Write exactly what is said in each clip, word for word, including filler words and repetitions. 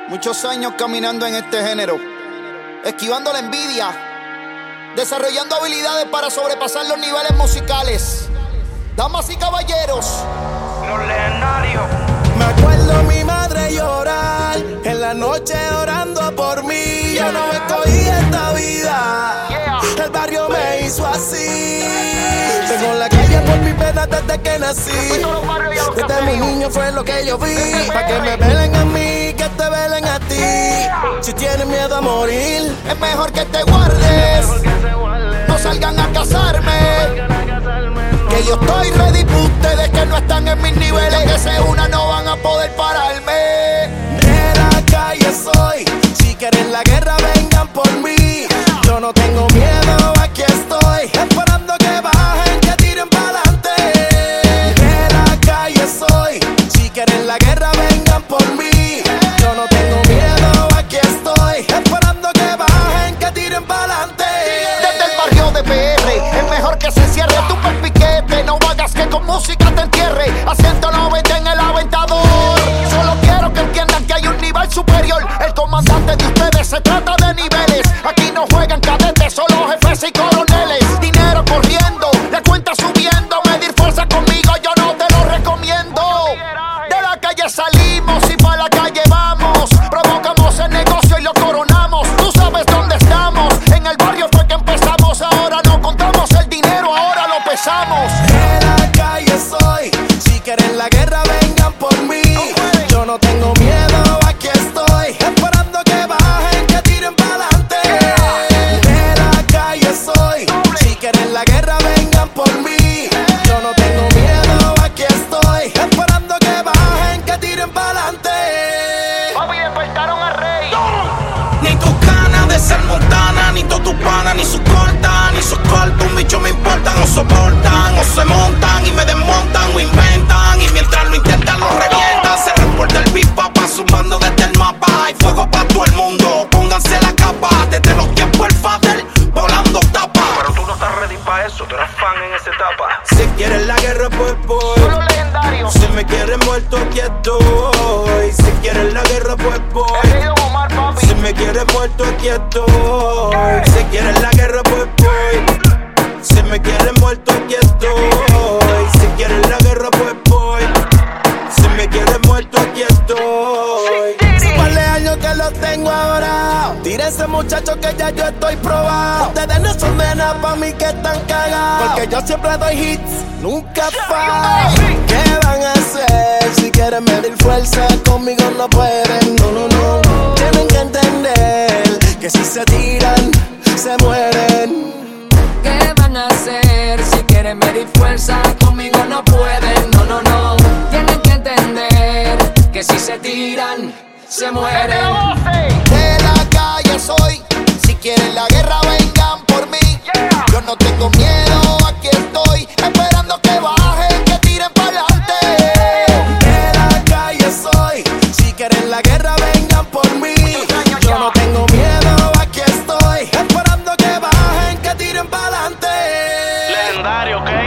Muchos años caminando en este género, esquivando la envidia, desarrollando habilidades para sobrepasar los niveles musicales. Damas y caballeros, los legendarios. Me acuerdo mi madre llorar en la noche orando por mí. Yo no escogí esta vida, el barrio me hizo así. Tengo la calle por mi pena desde que nací. Desde mi niño fue lo que yo vi. Pa' que me velen a mí, que te velen a ti. Si tienes miedo a morir, es mejor que te guardes. No salgan a casarme, que yo estoy ready para ustedes que no están en mis niveles. Que se unan no van a poder pararme. De la calle soy, si quieren la guerra vengan por mí. Yo no tengo miedo, aquí estoy, esperando que bajen, que tiren pa'lante. De la calle soy, si quieren la guerra vengan por mí. Yo no tengo miedo, aquí estoy, esperando que bajen, que tiren pa'lante. Desde el barrio de P R, es mejor que se encierre tu piquete. No hagas que con música te entierre, a ciento noventa en el aventador. Solo quiero que entiendan que hay un nivel superior. El comandante de ustedes se trata de niveles. Aquí no juegan cadetes, solo jefes y coroneles. Dinero corriendo, la cuenta subiendo. Medir fuerza conmigo yo no te lo recomiendo. De la calle salimos y pa' la calle vamos. Provocamos el negocio y lo coronamos. Tú sabes dónde estamos, en el barrio fue que empezamos. Ahora no contamos el dinero, ahora lo pesamos. De la calle soy, si quieren la guerra vengan por mí. Yo no tengo miedo, aquí estoy, esperando que bajen, que tiren pa'lante. De la calle soy, si quieren la guerra vengan por mí. Yo no tengo miedo, aquí estoy, esperando que bajen, que tiren pa'lante. Papi, despertaron al rey. Ni tus ganas de ser montana, ni todos tus panas, ni sus cortas, ni sus cortos. Un bicho me importa, no soportan, o se montan y me desmontan o inventan. Y mientras lo intentan, lo revientan. Se reporta el beat, papá, sumando desde el mapa. Hay fuego para todo el mundo, pónganse la capa. Desde los tiempos el fader, volando tapa. Pero tú no estás ready para eso, tú eres fan en esa etapa. Si quieres la guerra, pues voy. Son los legendarios. Si me quieres muerto, aquí estoy. Si quieres la guerra, pues voy. El rey Don Omar, papi. Si me quieres muerto, aquí estoy. Si quieres la guerra, pues voy. Si me quieres muerto, aquí estoy. Si quieres la guerra, pues voy. Si me quieres muerto, aquí estoy. Hace par de años que lo tengo ahora. Tírense, muchachos, que ya yo estoy probado. Ustedes no son de nada pa' mí que están cagados. Porque yo siempre doy hits, nunca fallo. ¿Qué van a hacer? Si quieren medir fuerza, conmigo no pueden. No, no, no. Tienen que entender que si se tiran, se mueren. ¿Qué van a hacer? Si quieren medir fuerza, conmigo no pueden. No, no, no. Tienen que entender que si se tiran, se mueren. De la calle soy, si quieren la guerra vengan por mí. Yo no tengo miedo, aquí estoy, esperando que bajen, que tiren pa'lante. De la calle soy, si quieren la guerra vengan por mí. Yo no tengo miedo, aquí estoy, esperando que bajen, que tiren pa'lante. Legendario, ok.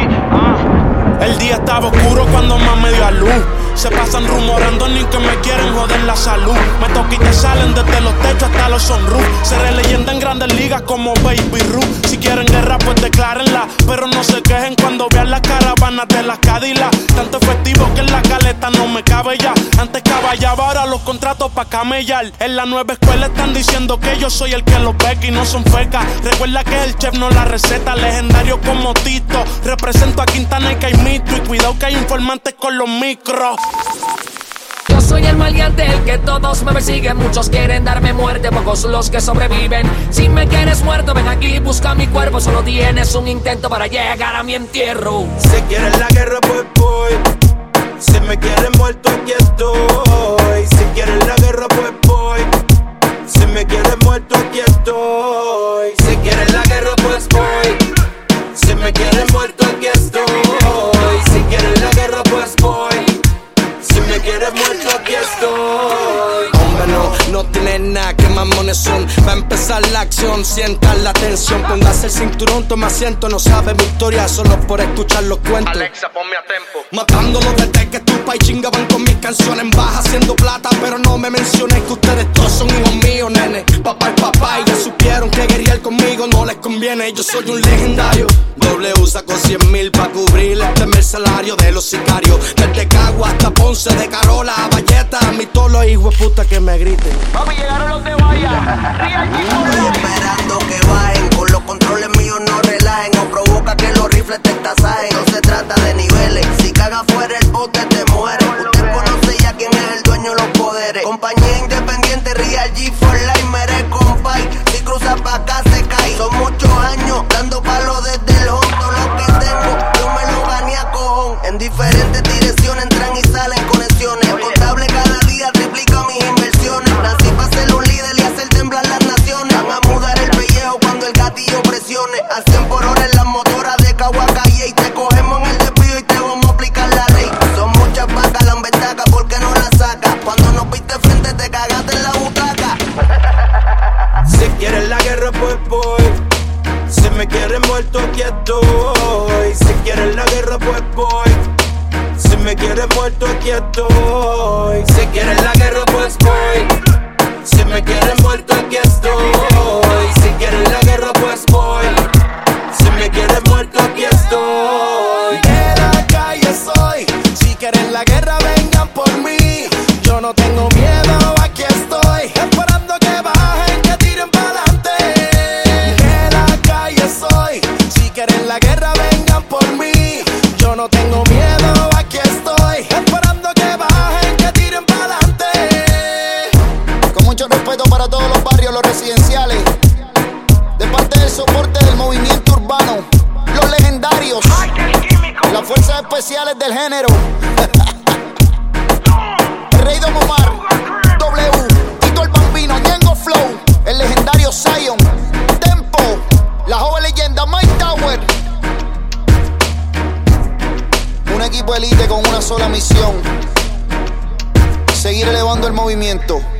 Ah. El día estaba oscuro cuando más me dio a luz. Se pasan rumorando ni que me quieren joder la salud. Me toqué y te salen desde los techos hasta los sunroof. Seré leyenda en grandes ligas como Baby Ruth. Si quieren guerra pues declárenla, pero no se quejen cuando vean las caravanas de las Cadillac. Tanto efectivo que en la caleta no me cabe ya. Antes caballaba, ahora los contratos pa' camellar. En la nueva escuela están diciendo que yo soy el que los beca y no son fecas. Recuerda que el chef no la receta. Legendario como Tito, represento a Quintana y Caimito. Y cuidado que hay informantes con los micros. Yo soy el maleante, el que todos me persiguen. Muchos quieren darme muerte, pocos los que sobreviven. Si me quieres muerto, ven aquí, busca mi cuerpo. Solo tienes un intento para llegar a mi entierro. Si quieres la guerra, pues voy. Si me quieres muerto, aquí estoy. Si quieres la guerra, pues voy. Si me quieres muerto, aquí estoy. Si quieres la guerra, pues voy. Si me quieres muerto, aquí estoy. Si quieres la guerra, pues voy. Si me quieres muerto, aquí estoy. Hombre, no, no tienes nada, que mamones son. Va a empezar la acción, sientan la tensión. Póngase el cinturón, toma asiento. No sabe mi historia solo por escuchar los cuentos. Alexa, ponme a tempo. Matándolo desde que tú pa' y chingaban con mis canciones en baja haciendo plata, pero no me menciones que ustedes todos son hijos míos, nene. Papá y papá, y ya supieron que guerrear conmigo no les conviene. Yo soy un legendario. W sacó cien mil pa' cubrir este mes salario de los sicarios. Desde Cagua hasta Ponce, de Carola a Valleta, a mí todos los hijos de puta que me griten. Papi, llegaron los de Vaya. Estoy esperando que bajen, con los controles míos no relajen, o provoca que los rifles te tasajen. No se trata de niveles, si caga fuera el bote te muere. Usted conoce ya quién es el dueño de los poderes. Compañía independiente, Real G for Life, mere compay. Si cruza pa' acá se cae. Son muchos años dando palos desde el home. Todo lo que tengo, yo me lo gané a cojón. En diferentes direcciones entran y salen conexiones. El contable cada día triplica mis inversiones. Nací pa' ser un líder y hacer temblar las naciones. Van a mudar el pellejo cuando el gatillo presione. A cien por hora en las motoras de Caguacalle. Y te cogemos en el despido y te vamos a aplicar la ley. Son muchas vacas, la embetaca, ¿por qué no la sacas? Cuando nos viste frente te cagaste en la butaca. Si quieres la guerra pues voy. Si me quieres muerto aquí estoy. Si quieres la guerra pues voy. Si me quieres muerto aquí estoy. Si quieres la guerra pues voy. Si me quieres muerto aquí estoy. Si quieres la guerra pues voy. Si me quieres muerto aquí estoy. De la calle soy. Si quieren la guerra vengan por mí. Yo no tengo miedo, aquí estoy. Esperando que bajen, que tiren pa'lante. De la calle soy. Si quieren la guerra vengan por mí. Yo no tengo miedo, aquí estoy. Esperando que bajen, que tiren pa'lante. Con mucho respeto para todos los barrios, los residenciales. De parte del soporte del movimiento urbano. Los legendarios. Las fuerzas especiales del género. El Rey Don Omar, W, Tito el Bambino, Ñengo Flow, el legendario Zion, Tempo, la joven leyenda Mike Tower. Un equipo elite con una sola misión: seguir elevando el movimiento.